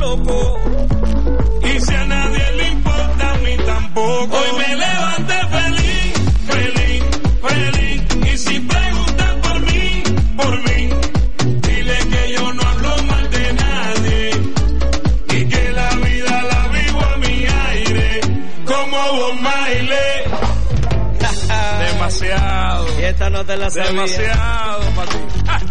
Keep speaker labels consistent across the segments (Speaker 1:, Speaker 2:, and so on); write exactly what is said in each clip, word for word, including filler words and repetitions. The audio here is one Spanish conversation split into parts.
Speaker 1: loco. Y si a nadie le importa, a mí tampoco. Hoy me levanté feliz, feliz, feliz. Y si preguntan por mí, por mí, dile que yo no hablo mal de nadie. Y que la vida la vivo a mi aire, como Bob Marley. Demasiado.
Speaker 2: Y esta no te la sabía.
Speaker 1: Demasiado para ti.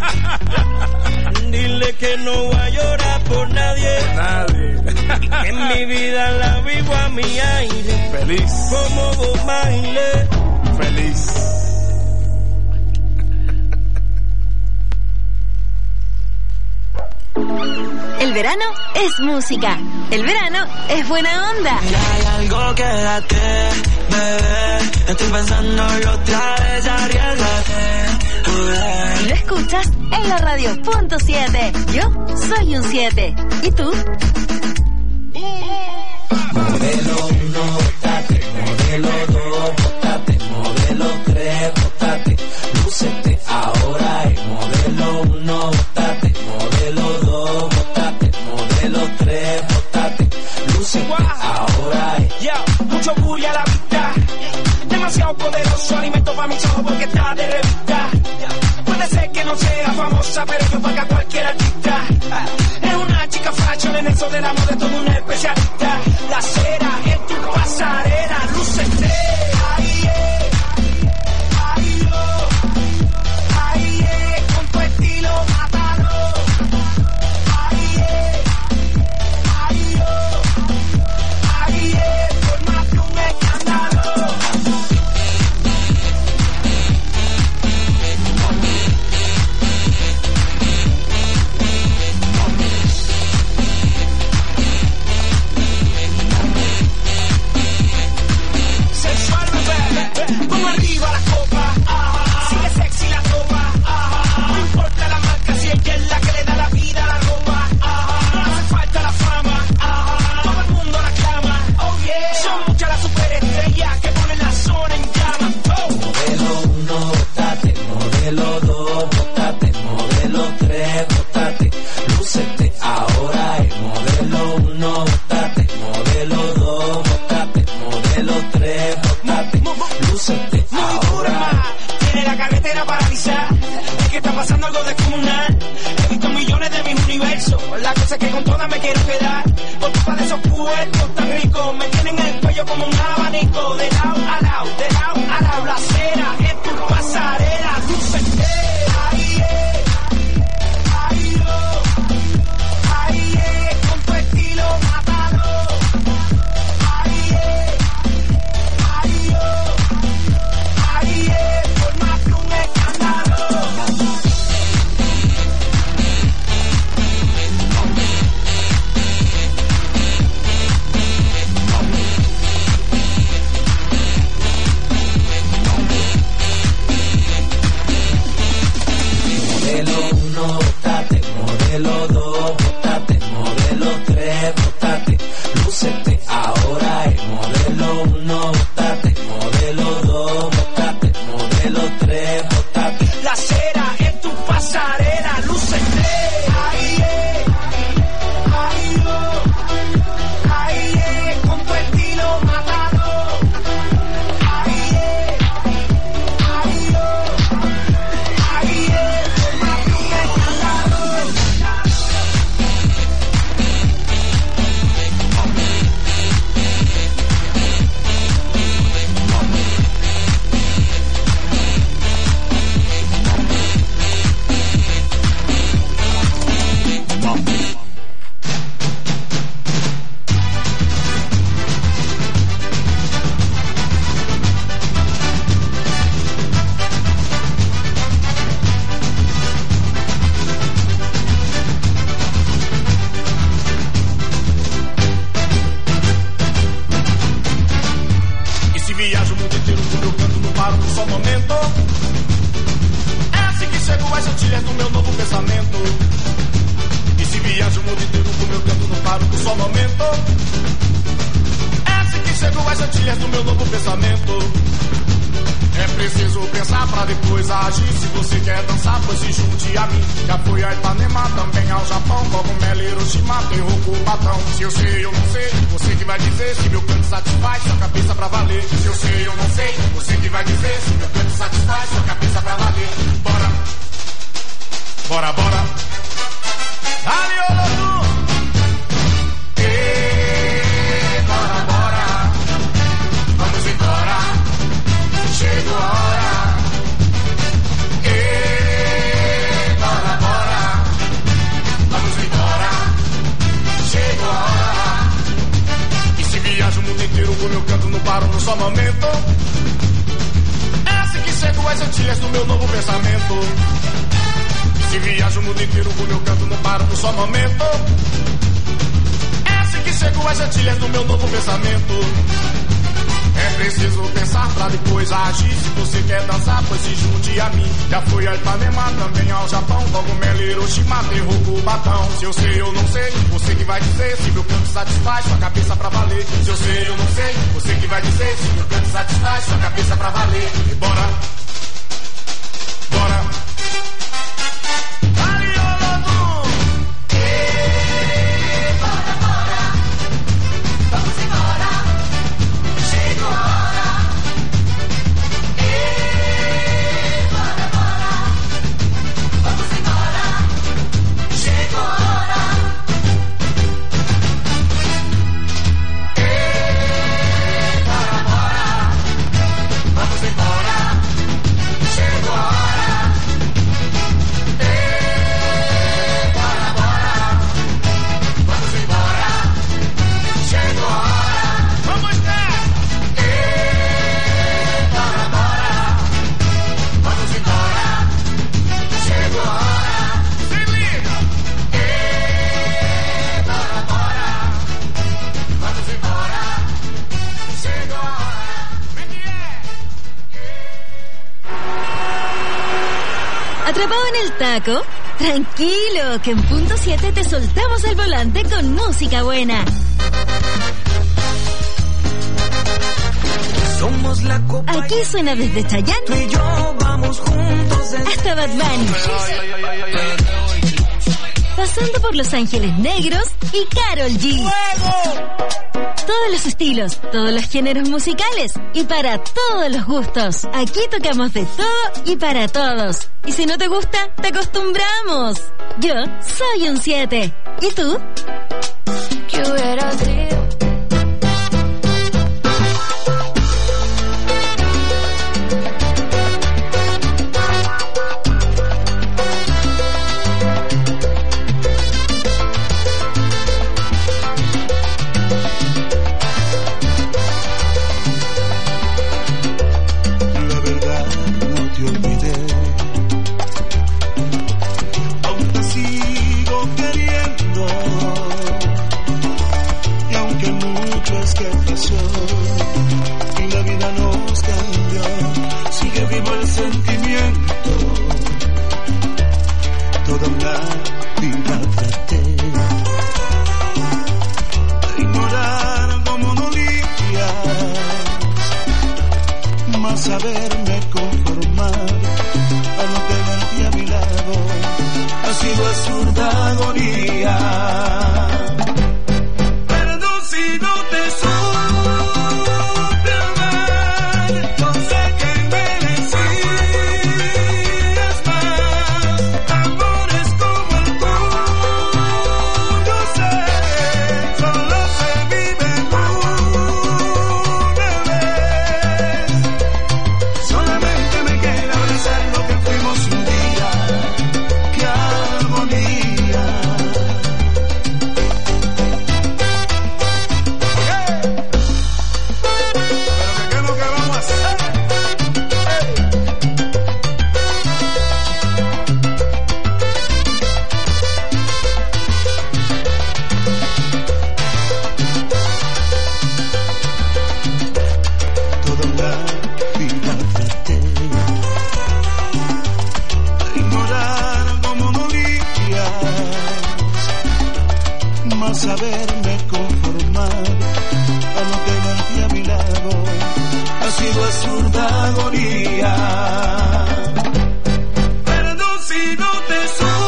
Speaker 2: Dile que no voy a llorar por nadie.
Speaker 1: Por nadie.
Speaker 2: Que en mi vida la vivo a mi aire.
Speaker 1: Feliz.
Speaker 2: Como Bob Marley.
Speaker 1: Feliz.
Speaker 3: El verano es música. El verano es buena onda.
Speaker 4: Y hay algo, quédate, bebé. Estoy pensándolo otra vez, arriesgate.
Speaker 3: Lo escuchas en la radio punto siete. Yo soy un siete. ¿Y tú?
Speaker 5: Modelo uno, bótate. Modelo dos, bótate. Modelo tres, bótate. Lúcete, ahora es modelo uno, bótate. Modelo dos, bótate. Modelo tres, bótate. Lúcete, ahora es.
Speaker 6: Yo, mucho bulla a la vista. Demasiado poderoso, alimento para mis ojos porque está de revista. Puede ser que no sea famosa, pero yo paga cualquier artista. Es una chica fashion, en eso del amor de todo un especialista. La cera en tu pasarela, lúcete. Ahí es, ahí yo, ahí es, con tu estilo mátalo. Ahí es, ahí yo, ahí es, por más que un escándalo. Pongo arriba la copa, ajá. Sigue sexy la copa, ajá. No importa la marca, si ella es la que le da la vida a la ropa, ajá. No hace falta la fama, ajá. Todo el mundo la clama, oh yeah. Son muchas las superestrellas que ponen la zona en llamas, oh.
Speaker 5: Modelo uno, bótate. Modelo dos, bótate. Modelo tres, bótate. Lúcete, ahora es modelo uno, bótate. Modelo dos, bótate. Modelo tres, bótate. Lúcete, ahora.
Speaker 6: Tiene la carretera paralizada. Es que está pasando algo descomunal. He visto millones de mis universos. La cosa es que con todas me quiero quedar. Por culpa de esos cuerpos tan ricos. Me tienen el cuello como un abanico. De lado a lado, de lado a lado. La cera es tu pasarela. Lúcete. Ahí es, ahí yo, ahí es, con tu estilo mátalo. Ahí es, ahí yo, ahí es, por más que un escándalo.
Speaker 5: Modelo uno, bótate. Modelo dos, bótate. Modelo tres, bótate. Lúcete, ahora es modelo uno, bótate. Modelo dos, bótate. Modelo tres, bótate.
Speaker 6: La cera en tu pasarela, lúcete. Ahí es, ahí yo, ahí es, con tu estilo mátalo. Ahí es, ahí yo, ahí es, más que un escándalo.
Speaker 1: E se viajo o mundo inteiro com meu canto, não paro por só momento. É assim que chego às antilhas do meu novo pensamento. E se viajo o mundo inteiro com meu canto, não paro por só momento. É assim que chego às antilhas do meu novo pensamento. É preciso pensar pra depois agir. Se você quer dançar, pois se junte a mim. Já fui a Ipanema, também ao Japão. Cogumelo, Hiroshima, tem Rokubatão. Se eu sei, eu não sei, você que vai dizer. Se meu canto satisfaz, sua cabeça pra valer. Se eu sei, eu não sei, você que vai dizer. Se meu canto satisfaz, sua cabeça pra valer. Bora, bora, bora. Ali, Olodum. Ei, bora, bora. Vamos embora. Chegou a hora. Ei, bora, bora. Vamos embora. Chegou a hora. E se viajo o mundo inteiro com meu canto, não paro no só momento. É assim que chego às antilhas do meu novo pensamento. E se viajo o mundo inteiro com meu canto, não paro no só momento. É assim que chego às antilhas do meu novo pensamento. É preciso pensar pra depois agir. Se você quer dançar, pois se junte a mim. Já fui a Ipanema, também ao Japão. Cogumelo, Hiroshima, tem Rokubatão. Se eu sei, eu não sei, você que vai dizer. Se meu canto satisfaz, sua cabeça pra valer. Se eu sei, eu não sei, você que vai dizer. Se meu canto satisfaz, sua cabeça pra valer. E bora, bora. Ali, Olodum. Ei, bora, bora. Vamos embora. Chegou a hora. Ei, bora, bora. Vamos embora. Chegou a hora. Ei, bora, bora. Vamos embora. Chegou a hora. Ei, bora, bora. Vamos embora. Chegou a hora. Vamos lá. Bora, bora, vamos embora. Chegou a hora. Se liga. Ei, bora, bora, vamos embora. Chegou a hora. Vem que é.
Speaker 3: ¿Atrapado en el taco? Tranquilo, que en punto siete te soltamos el volante con música buena.
Speaker 4: Somos la copa.
Speaker 3: Aquí suena desde
Speaker 4: Tú
Speaker 3: Chayanne
Speaker 4: y yo vamos juntos desde
Speaker 3: hasta Bad Bunny, pasando por Los Ángeles Negros y Karol G. Todos los estilos, todos los géneros musicales y para todos los gustos. Aquí tocamos de todo y para todos. Y si no te gusta, te acostumbramos. Yo soy un siete. ¿Y tú?
Speaker 7: ¿Qué hubiera sido?
Speaker 8: La verdad no te olvidé, aún te sigo queriendo, y aunque mucho es que pasó y la vida nos cambió, sigue vivo el sentimiento. Toda una vida traté de ignorar cómo dolías, más saberme conformar a no tenerte a mi lado ha sido absurda agonía. Perdón si no te supe amar, no sé que merecías más. Amores como el tuyo sé, solo se viven una vez. Solamente me queda abrazar lo que fuimos un día. ¡Qué armonía! ¿Pero qué es lo que vamos a hacer? Toda la vida traté de ignorar cómo dolías, más saberme conformar a no tenerte a mi lado ha sido tu absurda agonía. Perdón si no te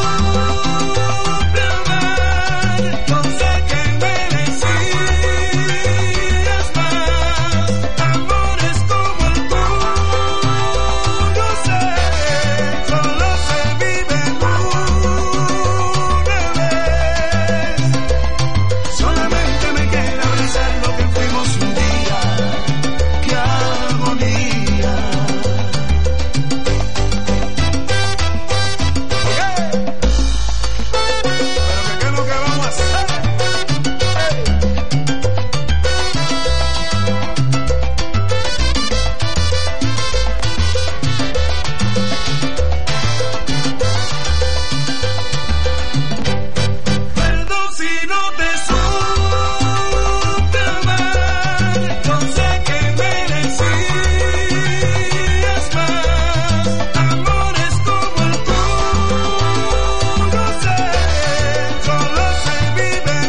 Speaker 8: supe amar, no sé que merecías más. Amores como el tuyo, sé, solo se vive una vez. Solamente me queda abrazar lo que fuimos un día. ¡Qué agonía! Perdón si no te supe amar, no sé que merecías más. Amores como el tuyo, sé, solo se vive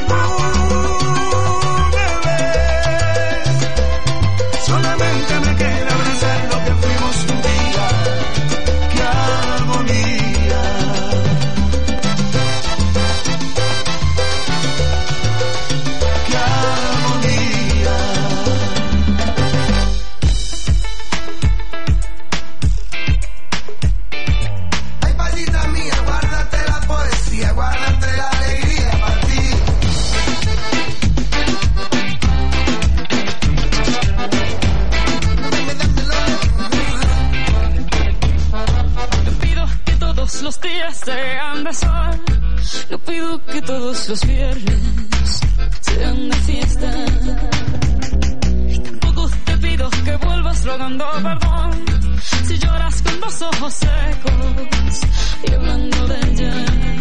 Speaker 8: una vez. Solamente me queda abrazar lo que fuimos un día. ¡Qué agonía! ¡Qué agonía! Ay, palita mía, guárdate la poesía, guárdate la alegría para ti.
Speaker 9: No pido que todos los días sean de sol, no pido que todos los viernes sean de fiesta. Y tampoco te pido que vuelvas rogando perdón si lloras con los ojos secos y hablando de ella.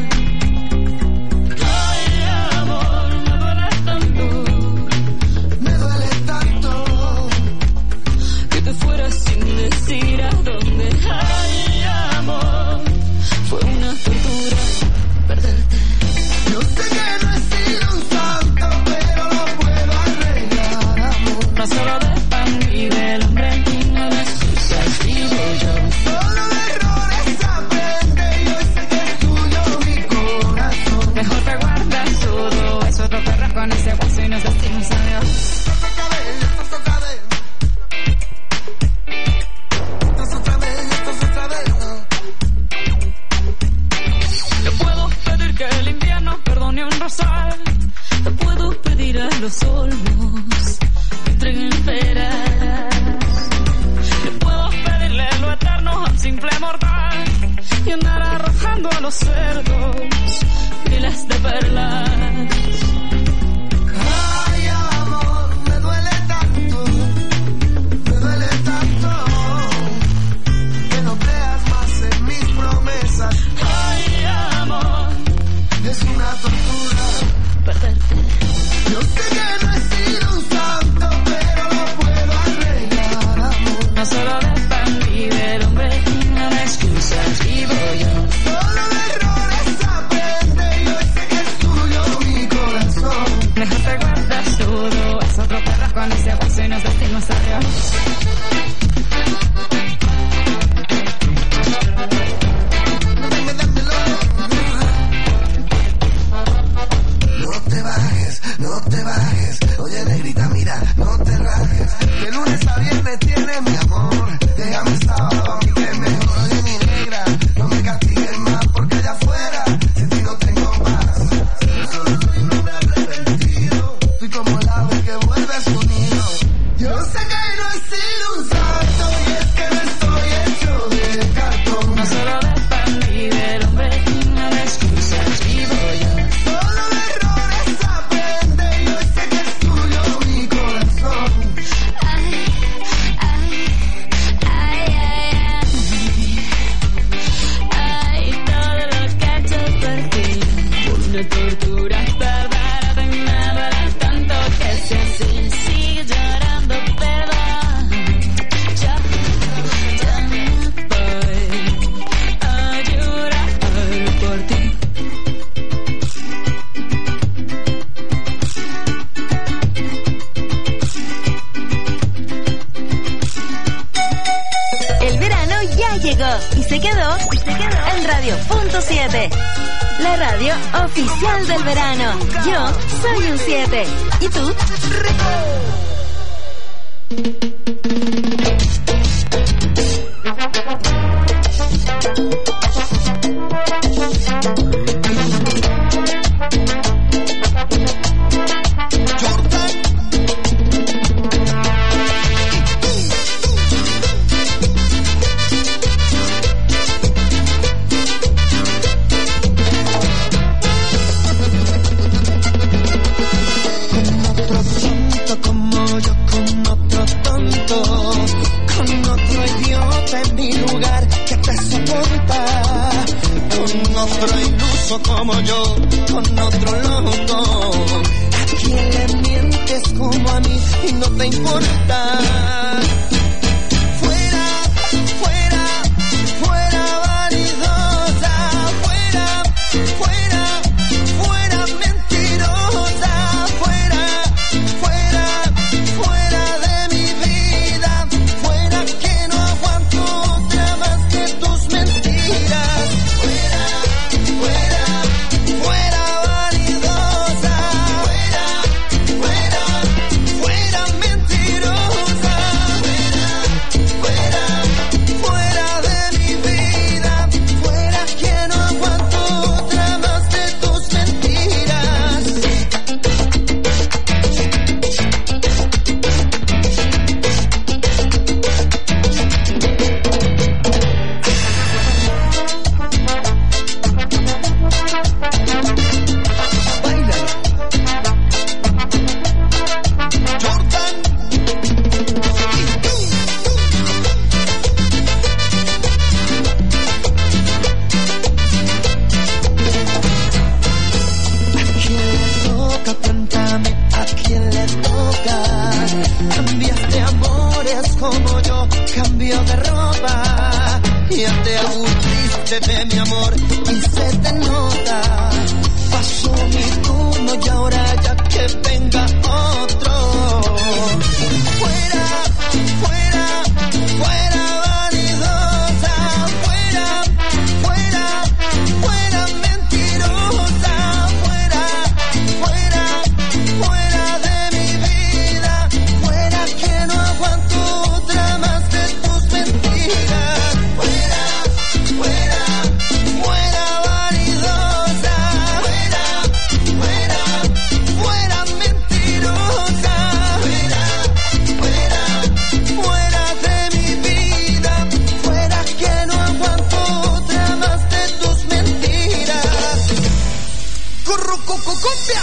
Speaker 9: Ay, amor, me duele tanto,
Speaker 8: Me duele tanto.
Speaker 9: que te fueras sin decir a dónde. Ay, amor, fue una tortura perderte.
Speaker 8: Yo sé que no he sido un santo, pero lo puedo arreglar, amor.
Speaker 9: No solo de pan y del hombre, no de excusas vivo yo.
Speaker 8: Solo de errores aprende y hoy sé que es tuyo mi corazón.
Speaker 9: Mejor te guardas todo eso, te perras con ese hueso y nos decimos adiós.
Speaker 8: Esto es otra vez, esto es otra vez. Esto es otra vez, esto es otra vez.
Speaker 9: Te puedo pedir que el invierno perdone un rosal. Te puedo pedir a los olmos que entreguen peras. Te puedo pedirle lo eterno a un simple mortal y andar arrojando a los cerdos miles de perlas.
Speaker 8: Ay, amor, me duele tanto, me duele tanto que no creas más en mis promesas.
Speaker 9: Ay, amor,
Speaker 8: Es una tortura.
Speaker 9: perderte.
Speaker 8: Yo sé que no he sido un santo, pero lo puedo arreglar, amor.
Speaker 9: No solo de pan y del hombre, no de excusas vivo yo.
Speaker 8: Solo de errores aprende y hoy sé que es tuyo mi corazón.
Speaker 9: Mejor te guardas todo, es otro perro con ese hueso y nos decimos adiós.
Speaker 8: Dame, dámelo. No te bajes, no te bajes. Oye, negrita, mira, no te rajes. De lunes a viernes tiene mi amor. Déjame el sábado, a mí que es mejor. Oye, mi negra, no me castigues más porque allá afuera sin ti no tengo paz. Solo soy un hombre arrepentido. Soy como el ave que vuelve a su nido. Yo sé que no he sido un santo y es que no estoy hecho de cartón.
Speaker 9: No solo de pan y del hombre, no de excusas vivo yo.
Speaker 8: Solo de errores aprende y hoy sé que es tuyo mi corazón.
Speaker 7: Ay, ay, ay, ay, ay, todo lo que he hecho por ti.
Speaker 9: Una tortura perderte, me duele tanto que si así sigue llorando, perdón. Yo, yo me voy a llorar por ti.
Speaker 3: se quedó, se quedó en Radio Punto siete. La radio oficial del verano. Yo soy un siete. ¿Y tú?
Speaker 10: Otro iluso como yo, con otro loco. ¿A quién le mientes como a mí y no te importa? Fuera, fuera, fuera vanidosa. Fuera, fuera, fuera mentirosa. Fuera, fuera, fuera de mi vida. Fuera que no aguanto otra más que tus mentiras. De mi amor y se te nota. Pasó mi turno y ahora ya que venga otro. Fuera, fuera, fuera vanidosa. Fuera, fuera, fuera mentirosa. Fuera, fuera, fuera de mi vida. Fuera que no aguanto otra más de tus mentiras. Fuera, fuera. ¡Cumbia!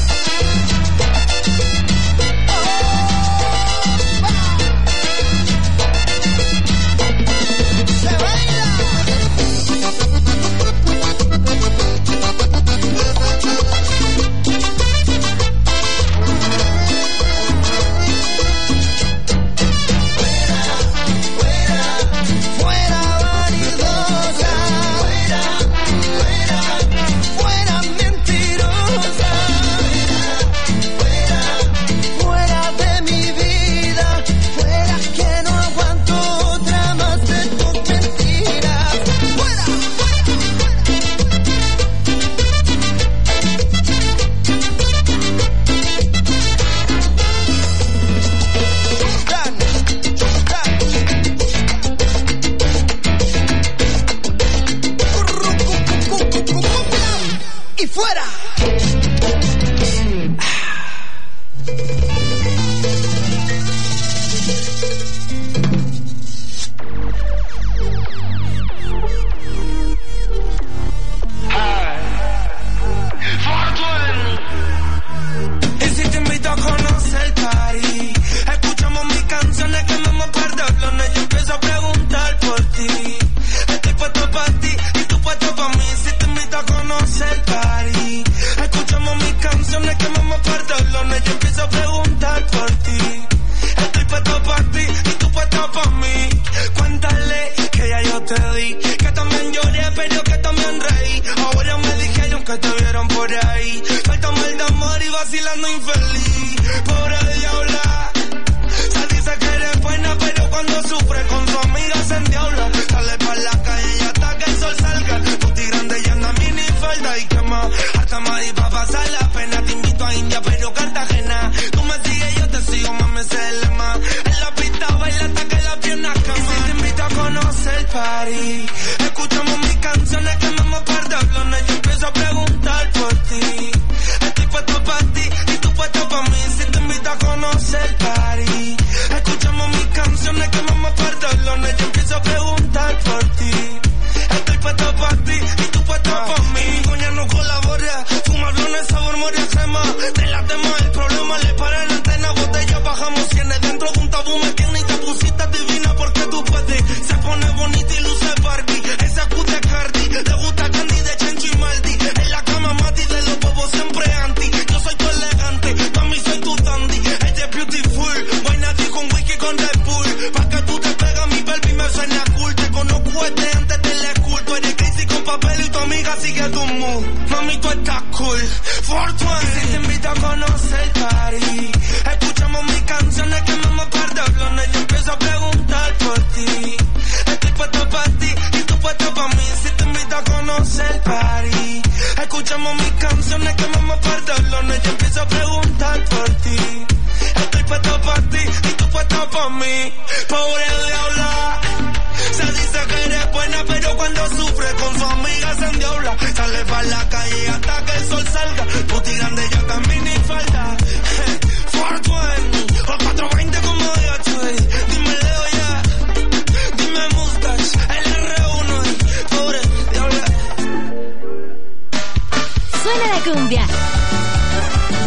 Speaker 10: vacilando infeliz, pobre diabla. Se dice que eres buena, pero cuando sufre con su amiga se endiabla. Sale pa' la calle y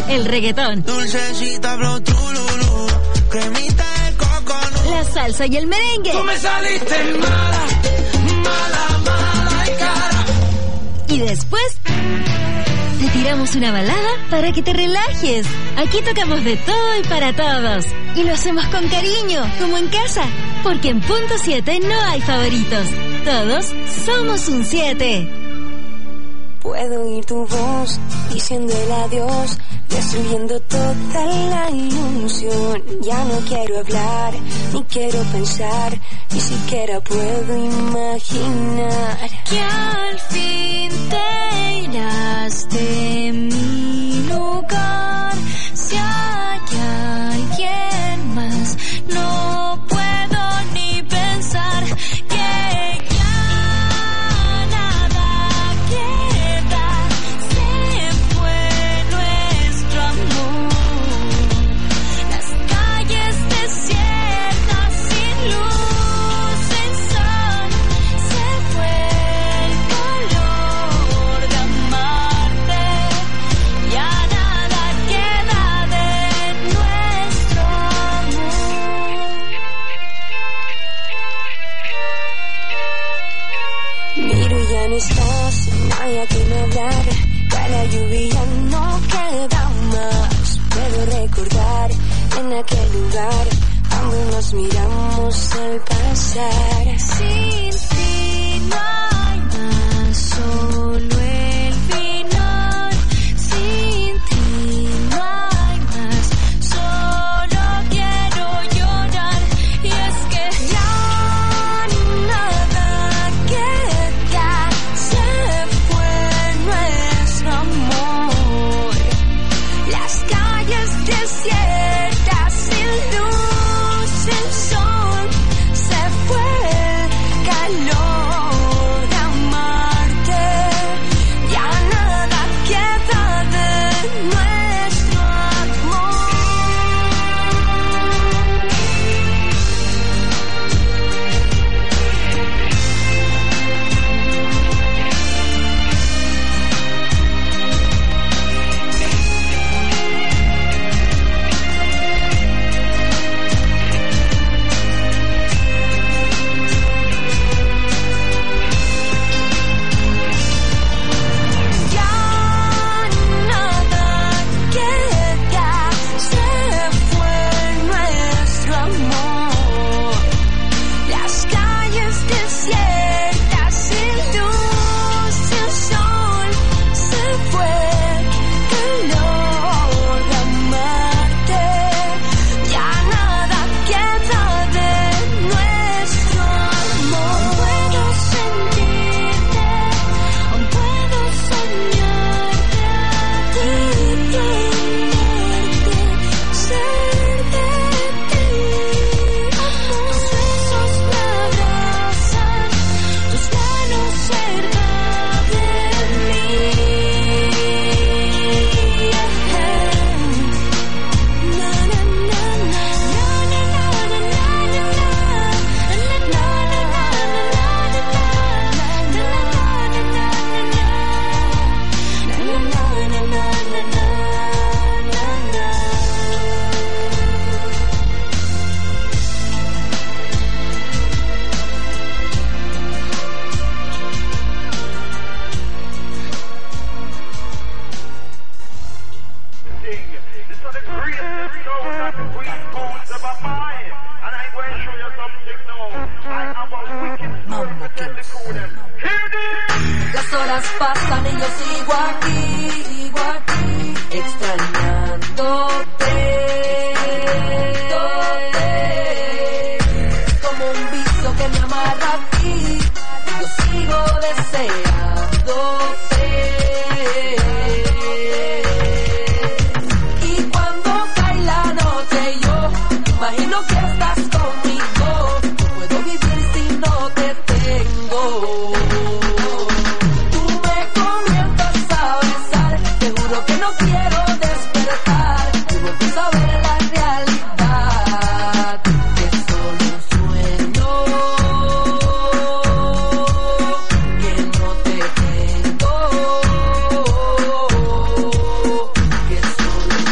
Speaker 3: el reggaetón,
Speaker 4: dulcecita flow trululú, cremita de coconut,
Speaker 3: la salsa y el merengue.
Speaker 1: Tú me saliste mala, mala, mala y cara.
Speaker 3: Y después te tiramos una balada para que te relajes. Aquí tocamos de todo y para todos. Y lo hacemos con cariño, como en casa. Porque en Punto siete no hay favoritos. Todos somos un siete.
Speaker 11: Puedo oír tu voz diciendo el adiós, destruyendo toda la ilusión. Ya no quiero hablar, ni quiero pensar, ni siquiera puedo imaginar
Speaker 7: que al fin te irás de mi lugar. Si hay alguien más, no puedo ni pensar que ya nada queda. Se fue nuestro amor. Las calles desiertas sin luz, sin sol. Se fue el color de amarte. Ya nada queda de nuestro amor.
Speaker 11: Miro y ya no estás, no hay a quien hablar. Cae la lluvia, ya no queda más. Puedo recordar en aquel lugar cuando nos miramos al pasar.
Speaker 7: Sin ti no hay más, solo el final. Sin ti no hay más, solo quiero llorar. Y es que
Speaker 11: Ya nada queda, se fue nuestro amor. Las calles desiertas sin luz, sin sol. Se fue el calor de amarte. Ya nada queda de nuestro amor. Ya nada queda, se fue nuestro amor. Las calles desiertas sin luz, sin sol. Se fue el calor de amarte. Ya nada queda de nuestro amor. Puedo sentirte, aún puedo soñarte a ti, tenerte, ser de ti. Tus besos me abrazan, tus manos cerca de mí. Na, na, na, na, na, na, na,
Speaker 1: This is the greatest sound that the queen bones of a mind. And I'm going to show you something now. I have a wicked story to tell the crew them. Hear this!
Speaker 12: Las horas pasan y yo sigo aquí, sigo aquí, extrañándote. Es como un vicio que me amarra a ti, yo sigo deseándote. Y cuando cae la noche yo imagino que estás conmigo. No puedo vivir si no te tengo. Tú me comienzas a besar, te juro que no quiero despertar. Y vuelvo a ver la realidad, que es solo un sueño, que no te tengo, que es solo un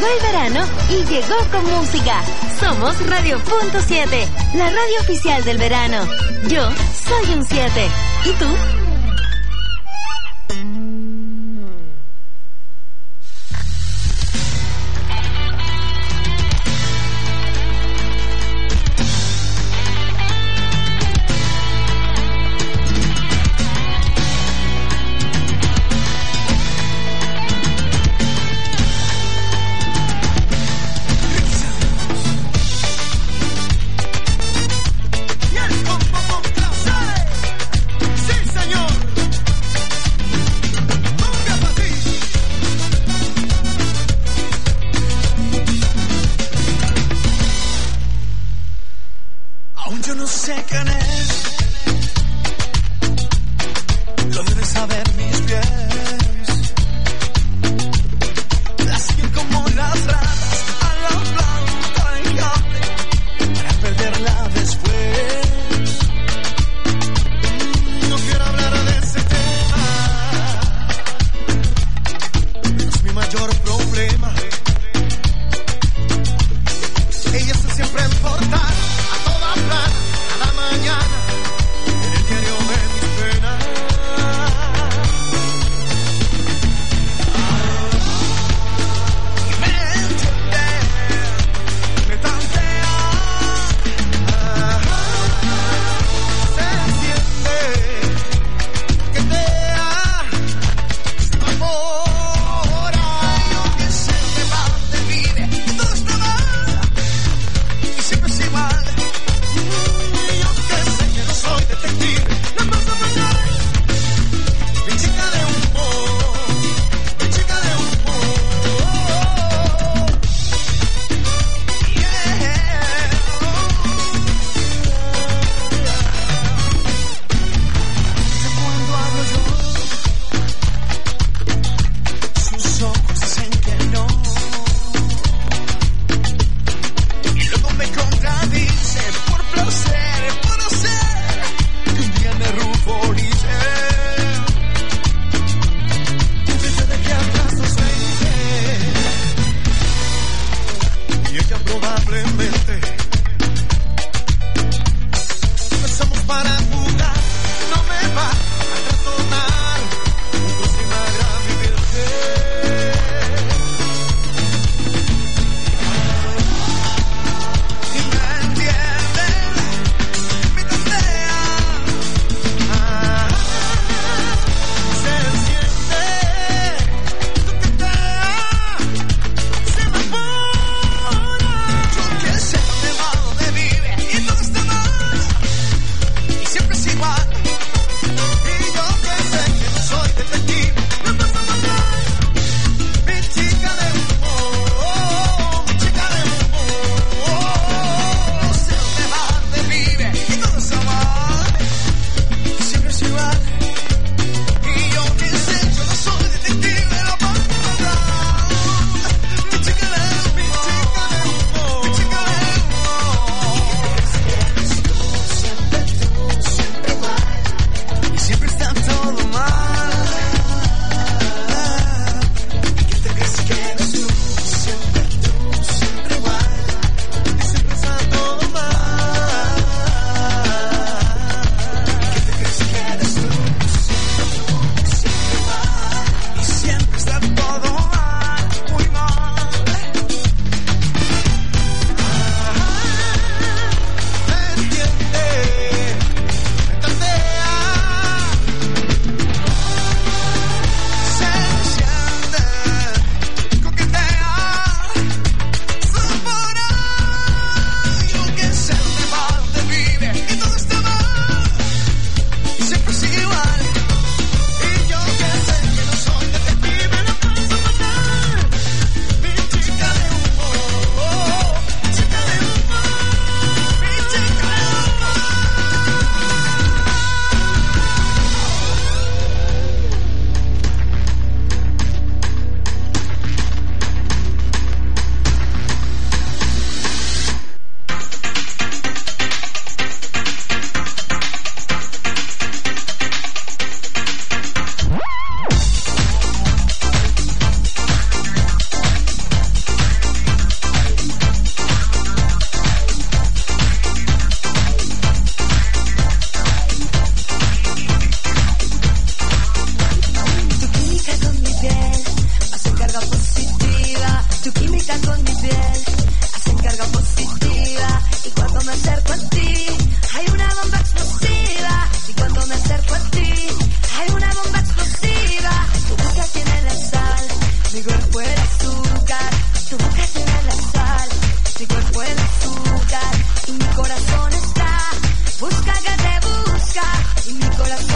Speaker 3: Llegó el verano y llegó con música. Somos Radio Punto siete, la radio oficial del verano. Yo soy un siete. ¿Y tú?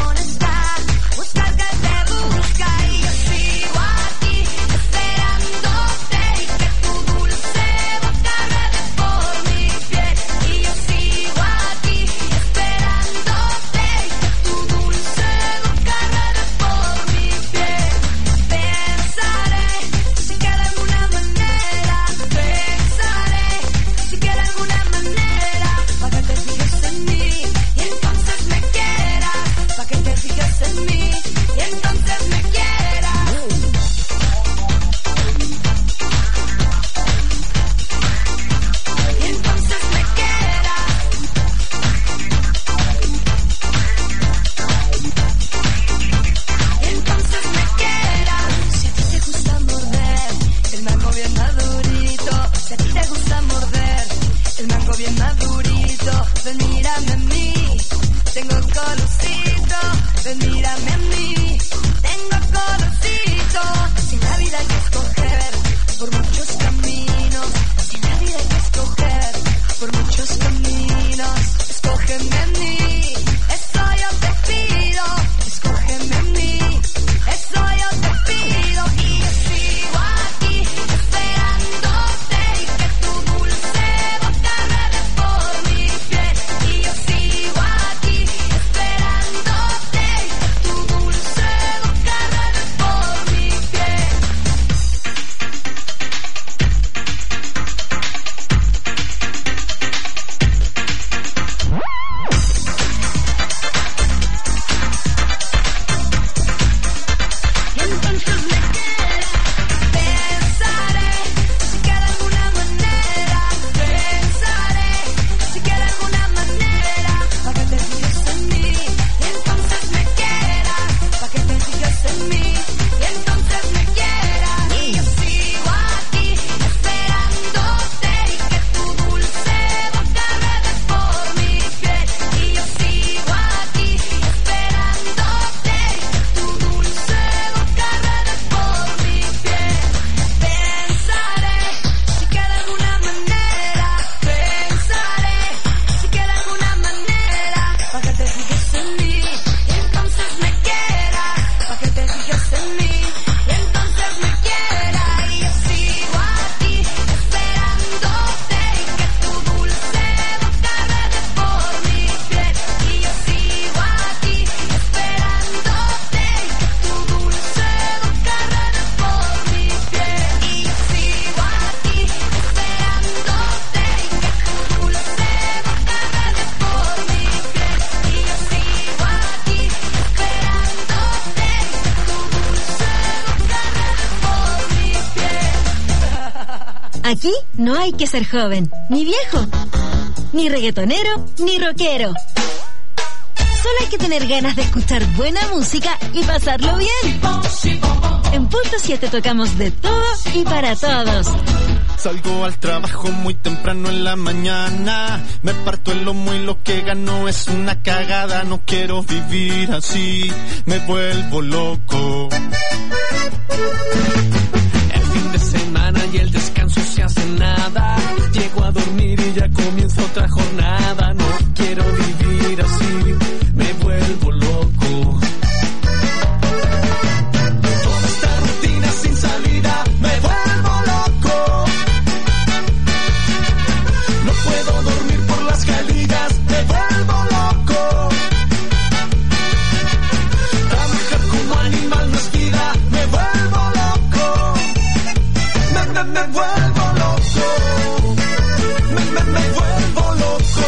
Speaker 13: dónde está. Busca el que te busca y yo sigo aquí esperándote y que tu dulce boca ruede por mi piel. Y yo sigo aquí esperándote y que tu dulce boca ruede por mi piel. Pensaré si queda alguna manera, pensaré si queda alguna manera para que te fijes en mí y entonces me quieras, para que te fijes en mí y entonces me quieras. Y entonces me quieras. Y entonces me quieras. Si a ti te gusta morder el mango bien madurito, si a ti te gusta morder el mango bien madurito, ven mírame a mí, tengo colorcito, ven mírame a mí, tengo colorcito. Si en la vida hay que escoger por muchos caminos, si en la vida hay que escoger por muchos caminos, escógeme a mí, eso yo te pido, escógeme a mí, eso yo te pido. Y yo sigo aquí esperándote y que tu dulce boca ruede por mi piel. Y yo sigo aquí esperándote y que tu dulce boca ruede por mi piel. Entonces me quieras. Pensaré si queda alguna manera, pensaré si queda alguna manera para que te fijes en mí y entonces me quieras, para que te fijes en mí y entonces me quieras. Y yo sigo aquí esperándote y que tu dulce boca ruede por mi piel. Y yo sigo aquí esperándote y que tu dulce boca ruede por mi piel. Pensaré si queda alguna manera, pensaré si queda alguna manera para que te fijes en mí y entonces me quieras, para que te fijes en mí y entonces me quieras. Y yo sigo aquí esperándote y que tu dulce boca ruede por mi piel. Y yo sigo aquí esperándote y que tu dulce boca ruede por mi piel. Y yo sigo aquí esperándote y que tu dulce boca ruede por mi piel. Y yo sigo aquí esperándote y que tu dulce boca ruede por mi piel.
Speaker 3: Aquí no hay que ser joven, ni viejo, ni reggaetonero, ni rockero. Solo hay que tener ganas de escuchar buena música y pasarlo bien. En Punto siete tocamos de todo y para todos.
Speaker 14: Salgo al trabajo muy temprano en la mañana, me parto el lomo y lo que gano es una cagada. No quiero vivir así, me vuelvo loco. El fin de semana y el descanso se hace nada, llego a dormir y ya comienza otra jornada. No quiero vivir así, me vuelvo loco. Toda esta rutina sin salida, me vuelvo loco. No puedo dormir por las caídas, me vuelvo loco. Trabajar como animal no es vida, me vuelvo loco. Me, me, me vuelvo loco. Me, me, me vuelvo loco.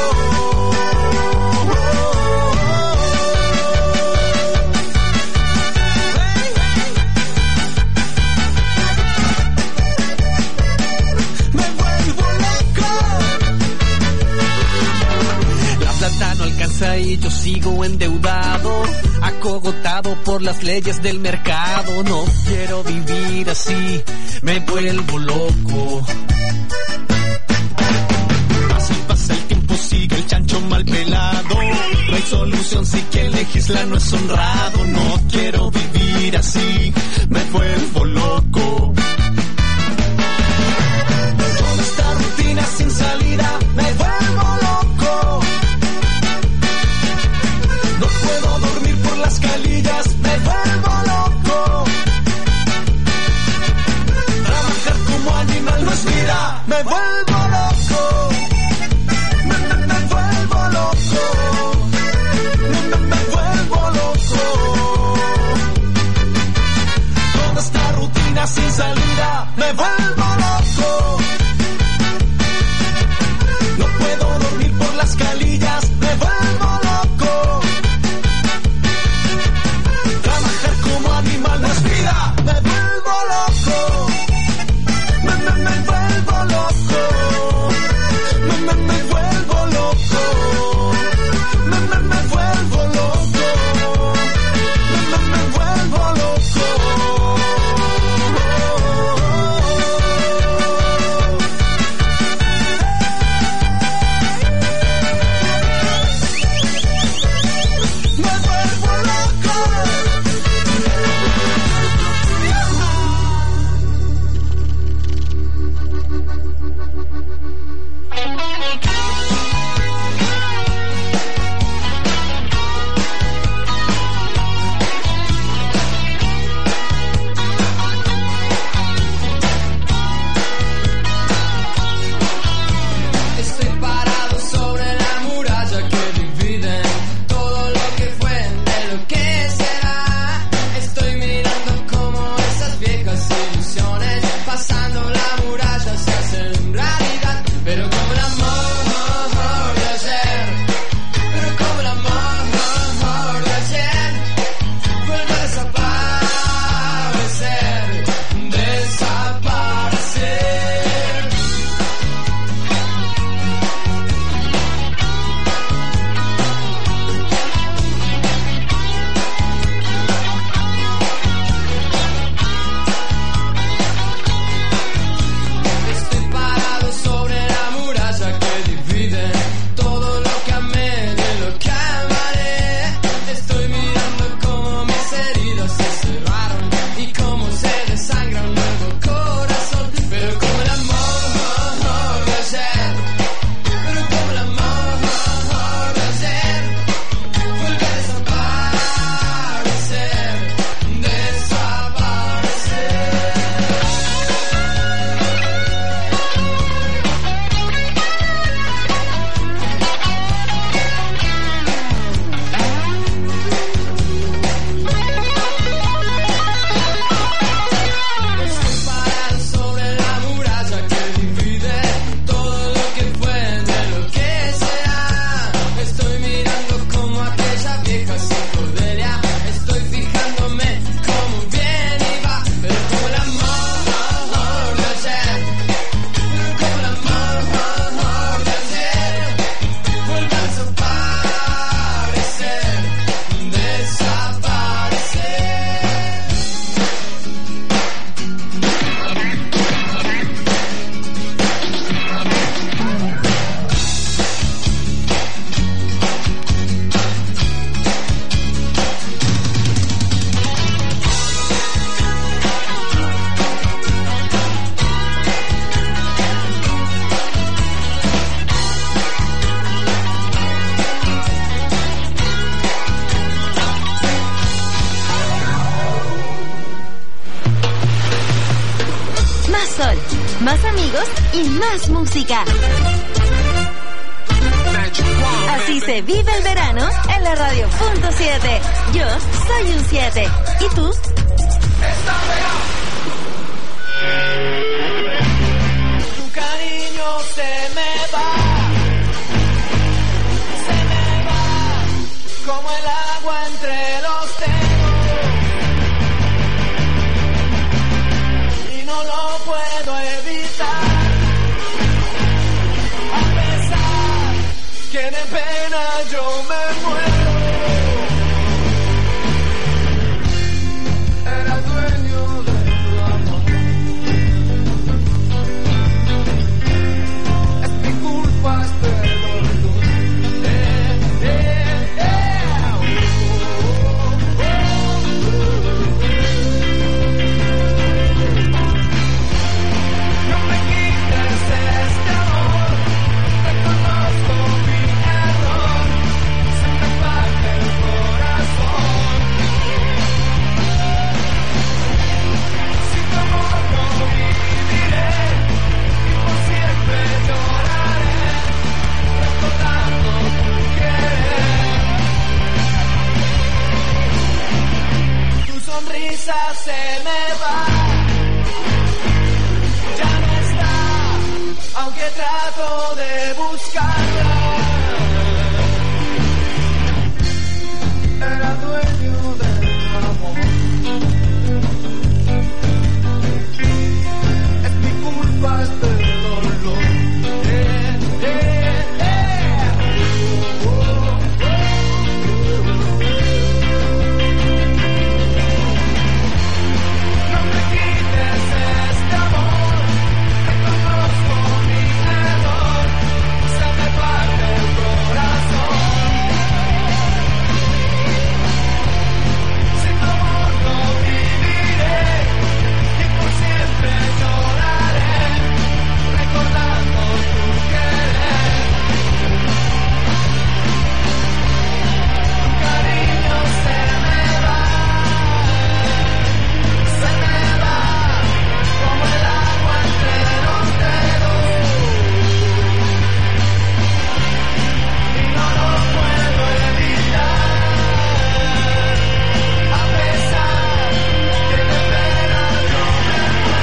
Speaker 14: Me vuelvo loco. La plata no alcanza y yo sigo endeudado, acogotado por las leyes del mercado. No quiero vivir así, me vuelvo loco. Así pasa el tiempo, sigue el chancho mal pelado. No hay solución si quien legisla no es honrado. No quiero vivir así, me vuelvo loco. Toda esta rutina sin salida, me vuelvo loco. No puedo dormir por las
Speaker 6: escalillas, me vuelvo loco. Trabajar como animal no es vida, me vuelvo loco. Me, me, me vuelvo loco. Me, me, me vuelvo loco. Toda esta rutina sin salida, me vuelvo loco. No puedo dormir por las calillas, me vuelvo loco. Trabajar como animal no es vida, me vuelvo loco. Me, me, me vuelvo loco. Me, me, me vuelvo loco. Me, me, me vuelvo loco. Me, me, me vuelvo loco.
Speaker 3: más amigos y más música. Así se vive el verano en la radio punto siete. Yo soy un siete. ¿Y tú?
Speaker 6: Tu cariño se me va, se me va, como el agua entre los dedos, y no lo puedo evitar, a pesar que de pena yo me muero. Era dueño de tu amor, es mi culpa este dolor. Eh, eh, eh. sonrisa se me va. Ya no está, aunque trato de buscarla. Era dueño del amor. Es mi culpa este dolor. Eh, eh, eh. Oh, oh, oh. No me quites este amor. Te conozco mi error. Se me parte el corazón. Sin tu amor no viviré y por siempre lloraré recordando tu querer. Tu cariño se me va, se me va como el agua entre los dedos y no lo puedo evitar. A pesar que te pena yo me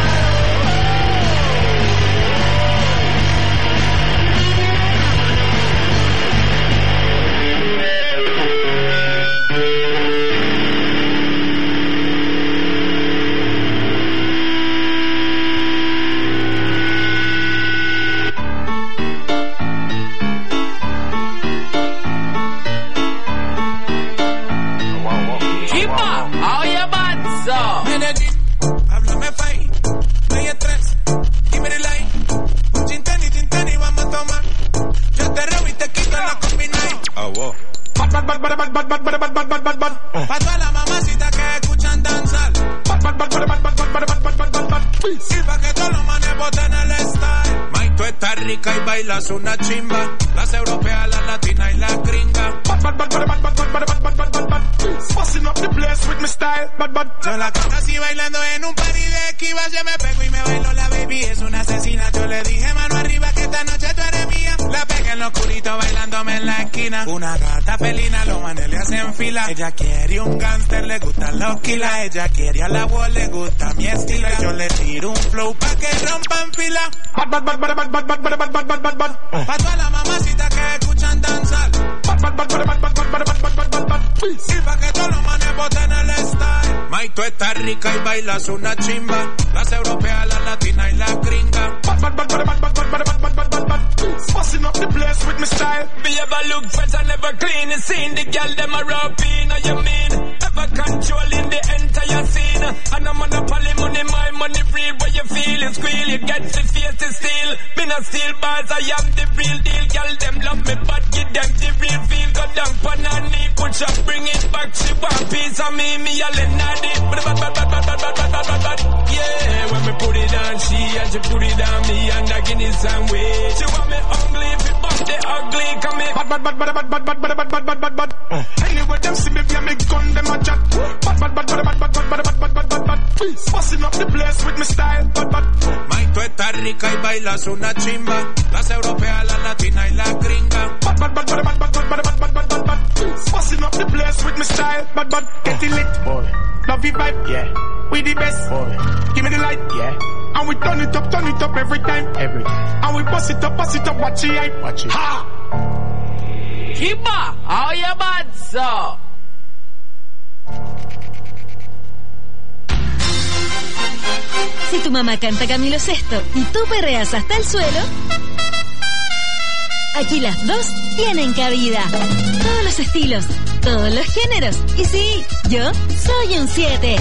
Speaker 2: Keeper, how you bad, so?
Speaker 1: Energy, háblame fine, no hay estrés, give me the line. Un gin tonic, gin tonic, vamos a tomar. Yo te robo y te quito la combinai. Oh, wow. Bad, bad, bad, bad, bad, bad, bad, bad, bad, bad, bad, bad. Pa' todas las mamacitas que escuchan danzar. Bad, bad, bad, bad, bad, bad, bad, bad, bad, bad, bad, bad. Y pa' que todos los manes boten el style. Mike, tú estás rica y bailas una chimba. Las europeas, las latinas y las gringas. Bad, bad, bad, bad, bad, bad, bad, bad, bad, bad, bad, bad. Busting up the place with my style. Bad, bad. Yo la conocí bailando en un party de esquivas. Ya me pego y me bailo la baby. Es una asesina. Yo le dije mano arriba que esta noche tú eres mía. La pegué en lo oscurito bailándome en la esquina. Una gata felina, los manes le hacen fila. Ella quiere un gangster, le gustan los kilas. Ella quiere a la wall, le gusta mi estilo. Yo le tiro un flow pa' que rompan fila. Bad, bad, bad, bad, bad, bad, bad, bad, bad, bad, bad, bad. Pa' todas las mamacitas que escuchan danzar. Bad, bad, bad, bad, bad, bad, bad, bad, bad, bad, bad, bad. Y pa' que todos los manes boten el style. Mike, tú estás rica y bailas una chimba. Las europeas, las latinas y las gringas. Bad, bad, bad, bad, bad, bad, bad, bad, bad, bad, bad, bad. Busting up the place with my style.
Speaker 2: Me ever look fresh and never clean. You seen the girl them a rapping, you mean? Ever controlling the entire scene. And I'm on a poly money, my money free. Where you feel it squeal, you get the face to steal. Me not steal bars, I am the real deal. Girl them love me, but give them the real feel. Go down pan her knee, push up, bring it back. She want piece of me, me all in naughty. Bad, bad, bad, bad, bad, bad, bad, bad, bad, bad. Yeah, when me put it on she and she put it on me and I give it some way. She want me ugly, if it bump the ugly, come me.
Speaker 1: Bad, bad, bad, bad, bad, bad, bad, bad, bad, bad, bad, bad. Anyway, them see me via me gun, them a chat. Bad, bad, bad, bad, bad, bad, bad, bad, bad, bad, bad, bad. Busting up the place with my style. Bad, bad. Mike, tú estás rica y bailas una chimba. Las europeas, las latinas y las gringas. Bad, bad, bad, bad, bad, bad, bad, bad, bad, bad, bad, bad. Busting up the place with my style. Bad, bad. Get it lit, boy. Love you vibe, yeah. We the best, boy. Give me the light, yeah. And we turn it up, turn it up every time, every time. And we bust it up, bust it up, watch it, hype, watch it. Ha!
Speaker 2: Keeper, how you bad, so?
Speaker 3: Si tu mamá canta Camilo Sesto y tú perreas hasta el suelo, aquí las dos tienen cabida. Todos los estilos, todos los géneros. Y sí, yo soy un siete.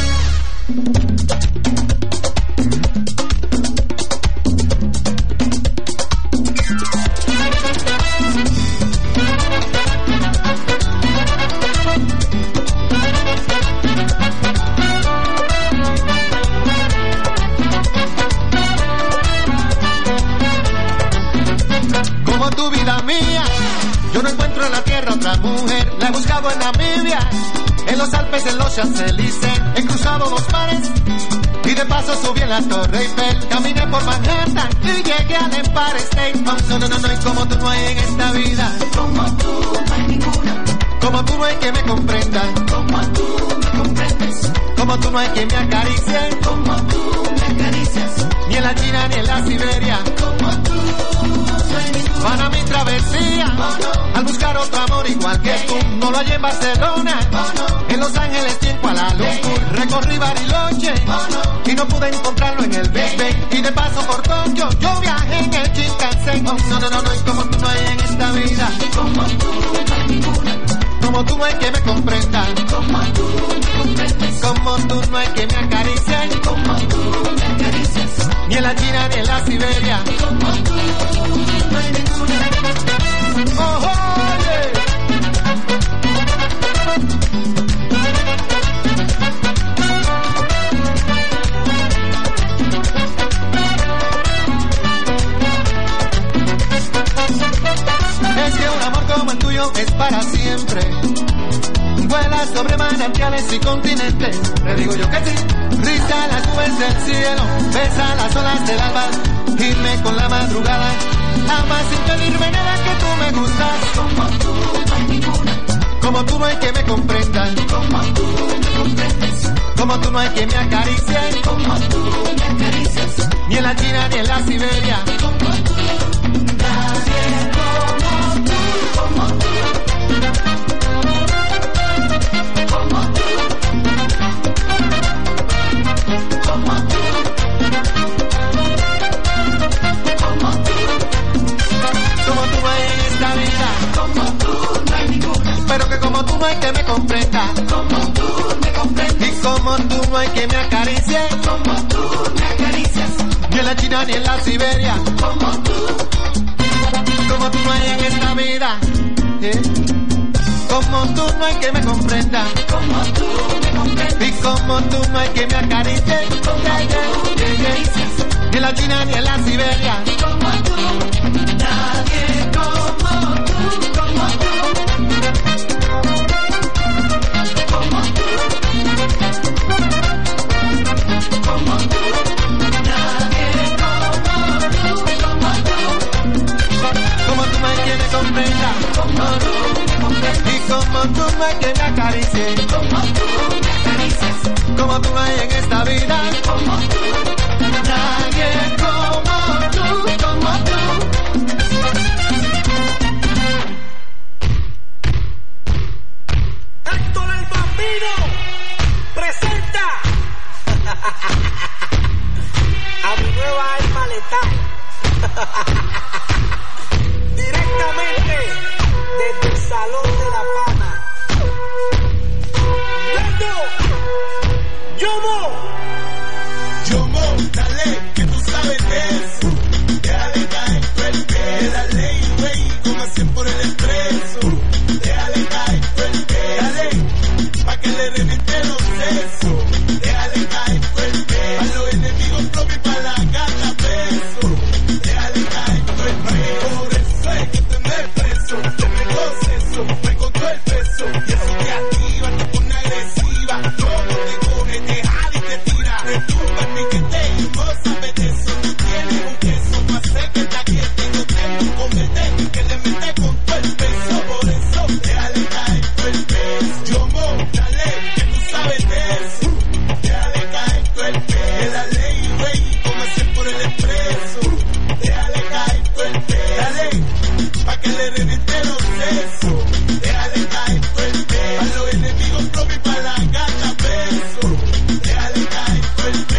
Speaker 10: Como tu vida mía, yo no encuentro en la tierra otra mujer. La he buscado en Namibia, en los Alpes, en los Champs-Élysées. He cruzado los mares y de paso subí en la Torre Eiffel. Caminé por Manhattan y llegué al Empire State. Oh, no, no, no, no, y como tú no hay en esta vida. Como tú no hay ninguna. Como tú no hay que me comprenda. Como tú me comprendes. no hay quien me acaricie, como tú me acaricias. Ni en la China ni en la Siberia, como tú. Para mi travesía, oh, no. Al buscar otro amor igual que tú, no lo hallé en Barcelona, oh, no. En Los Ángeles y en Kuala Lumpur, recorrí Bariloche, oh, no. Y no pude encontrarlo en el Big Bang. Y de paso por Tokio, yo viajé en el Shinkansen. Oh, no, no, no, no, y como tú no hay en esta vida, como tú no hay ninguna. Como tú no hay que me comprenda, como tú me comprendes. Como tú no hay que me acaricie, como tú me acaricias. Ni en la China ni en la Siberia, como tú no hay ninguna. Oh, oh, yeah. Es que un amor como el tuyo es para siempre. Vuela sobre manantiales y continentes. Te digo yo que sí. Risa las nubes del cielo, besa las olas del alba, irme con la madrugada. Amas sin pedirme nada, que tú me gustas. Como tú no hay ninguna. Como tú no hay que me comprenda. Como tú me comprendes. Como tú no hay que me acaricie. Como tú me acaricias. Ni en la China ni en la Siberia. Como tú. Nadie como tú, como tú. Como tú. Como tú. Como tú. Como tú no hay en esta vida, como tú no hay ninguna. Pero que como tú no hay que me comprenda, como tú me comprendes. Y como tú no hay que me acaricie, como tú me acaricias. Ni en la China ni en la Siberia, como tú. Como tú no hay en esta vida, ¿eh? Como tú no hay que me comprenda, como tú me comprendes. Y como tú no hay que me acaricie, como yeah, yeah, tú me acaricias. Ni en la China ni en la Siberia, como tú. Nadie como tú, como tú. Como tú. Como tú. Nadie como tú, como tú. Como tú no hay quien me comprenda, como tú me comprendes. Y como tú no hay quien me acaricie, como tú me acaricias. Como tú no hay en esta vida, como tú. Nadie como tú, como tú.
Speaker 6: Héctor el Bambino presenta a mi nueva alma letal. Directamente desde el Salón de la Fama. ¡Lando! ¡Yomo!
Speaker 1: Yomo, dale, que tú sabes de eso. Déjale caer fuerte, dale, güey, como hacen por el expreso. Déjale caer fuerte, dale, pa' que le reviente los sesos. Déjale caer fuerte, a los enemigos propios y pa' la gata peso. Déjale caer fuerte, por eso es que te me preso. Te me proceso, me contó el peso. Y eso te activa, te pone agresiva. Como te coge, te jala y te tira. Retumba el piquete y no sabes de eso. Tú tienes un queso, pa' hacer que te aquiete. Y no tengo un comete que le mete con todo el peso. Por eso, déjale caer fuerte. Yo mo, dale, que tú sabes de eso. Déjale caer fuerte. Que la ley, güey, como hacer por el expreso. Déjale caer fuerte, dale, pa' que le reviente los sesos. Déjale caer fuerte, a los enemigos propios y pa' la gata peso. Déjale caer fuerte.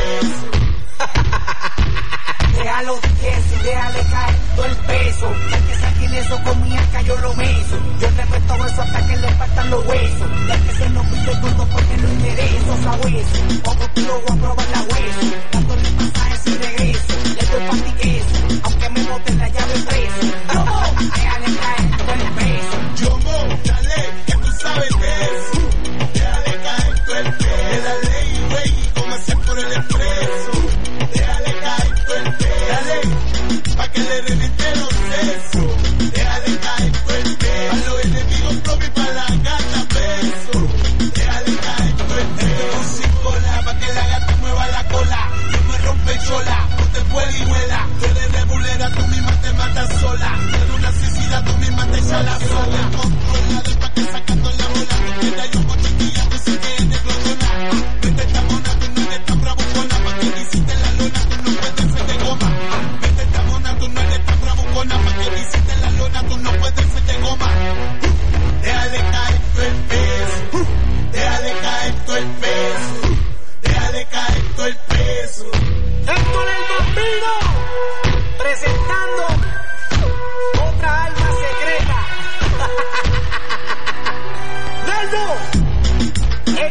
Speaker 6: Déjalo queso y déjale caer todo el peso. Ya que saquen eso con mi acá yo lo meso. Yo le meto eso hasta que le faltan los huesos. Ya que se nos pide todo porque no intereso sabueso. Como tú lo voy a probar la hueso. Dándole pasajes sin regreso. Le doy pa' ti queso, aunque me boten la llave preso. Déjale caer todo el peso.
Speaker 1: Yo mo, dale, que tú sabes de eso. Déjale caer fuerte, de la ley, güey, como hacer por el expreso. Déjale caer fuerte, dale, pa' que le reviente los sesos. Déjale caer fuerte, a los enemigos propios y pa' la gata peso. Déjale caer fuerte, un cinco la pa' que la gata mueva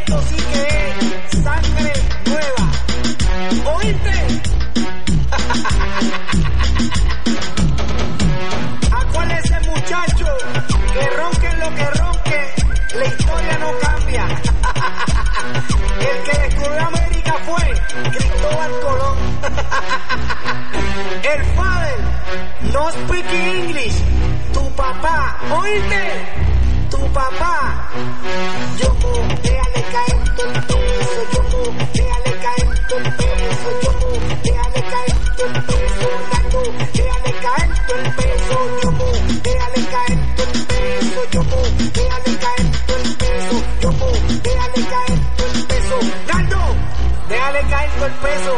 Speaker 6: Esto sí que es sangre nueva. ¿Oíste? ¿A cuál es ese muchacho? Que ronque lo que ronque, la historia no cambia. El que descubrió América fue Cristóbal Colón. El father no speak English. Tu papá, ¿oíste? Tu papá. Yo mo, déjale caer todo el peso. Yo mo, déjale caer todo el peso. Yo mo, déjale caer todo el peso. Nato, déjale caer todo el peso. Yo mo, déjale caer todo el peso. Yo mo, déjale caer todo el peso. Yo mo, déjale caer todo el peso. Nato, déjale caer todo el peso.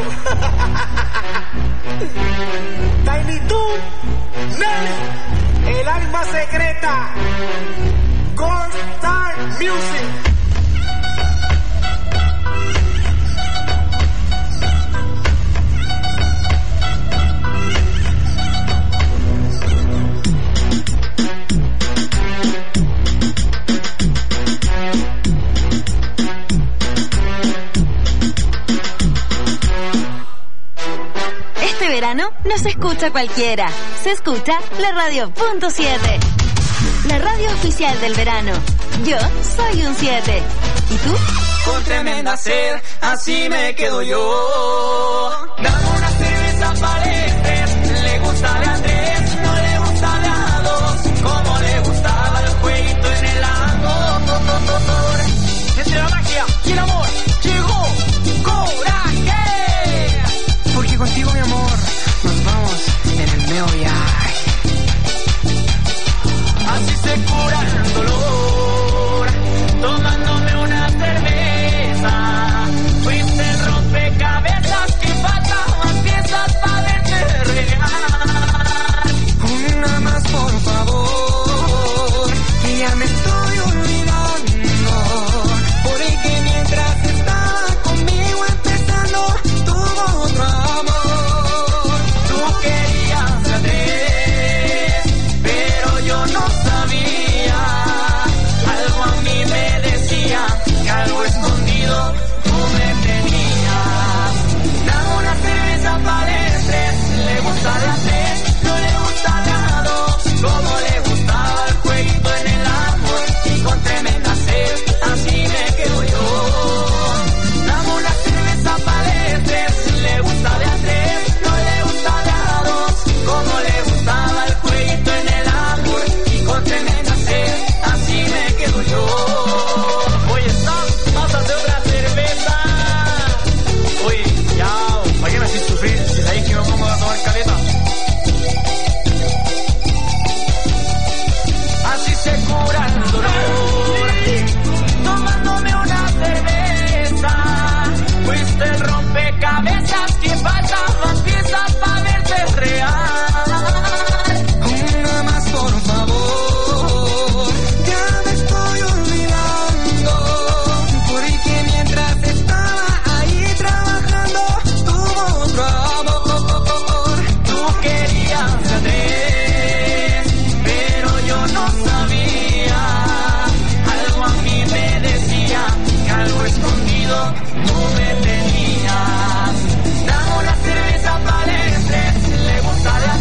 Speaker 6: Tiny Toon, Nelly, el alma secreta. Gold Star Music.
Speaker 3: Este verano no se escucha cualquiera, se escucha la Radio Punto siete. La radio oficial del verano. Yo soy un siete. ¿Y tú?
Speaker 12: Con tremenda sed, así me quedo yo. Dame una cerveza para